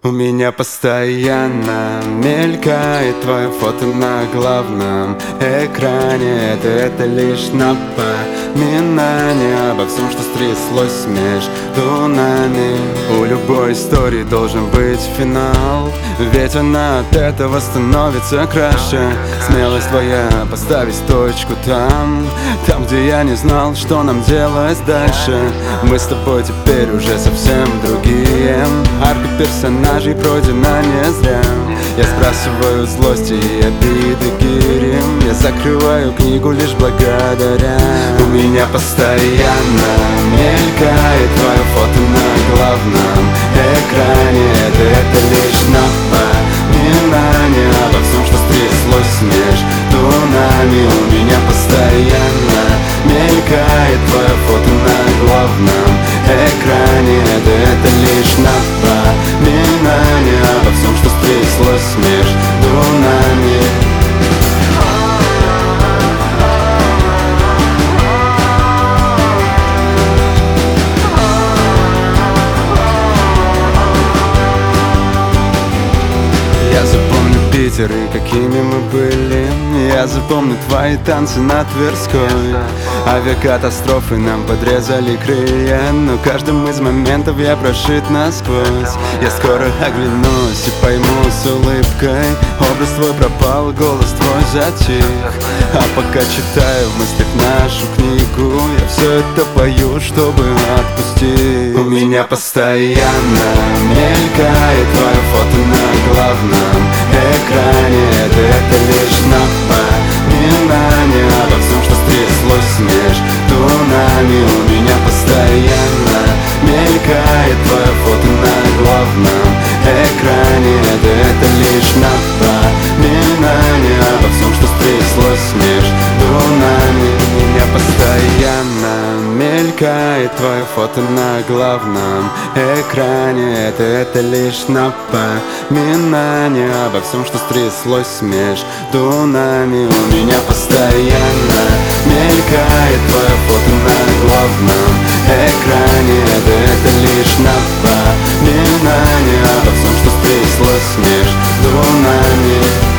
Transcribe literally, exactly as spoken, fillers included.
У меня постоянно мелькает твое фото на главном экране. Это, это лишь напоминание обо всем, что стряслось между нами. У любой истории должен быть финал, ведь она от этого становится краше. Смелость твоя поставить точку там, там, где я не знал, что нам делать дальше. Мы с тобой теперь уже совсем другие. Арка персонажей пройдена не зря. Я сбрасываю злости и обиды гирем. Я закрываю книгу лишь благодаря. У меня постоянно мелькает твое фото на главном экране. Это, это лишь напоминание обо всем, что стряслось между нами. У меня постоянно мелькает твое фото на главном экране. Это, это лишь напоминание обо всем, что стряслось между нами. Я запомню Питер и какими мы были. Я запомню твои танцы на Тверской. Авиакатастрофы нам подрезали крылья, но каждым из моментов я прошит насквозь. Я скоро оглянусь и пойму с улыбкой: образ твой пропал, голос твой затих. А пока читаю в мыслях нашу книгу, я все это пою, чтобы отпустить. У меня постоянно мелькает твое фото на главном экране. Это, это лишь напоминание обо всем, что стряслось между нами. У меня постоянно мелькает твое фото на главном экране. Это, это лишь напоминание обо всем, что стряслось между нами. У меня постоянно мелькает твое фото на главном экране. Это, это лишь напоминание обо всем, что стряслось между нами. У меня постоянно мелькает твое фото на главном экране. Это, это лишь напоминание обо всем, что стряслось между нами.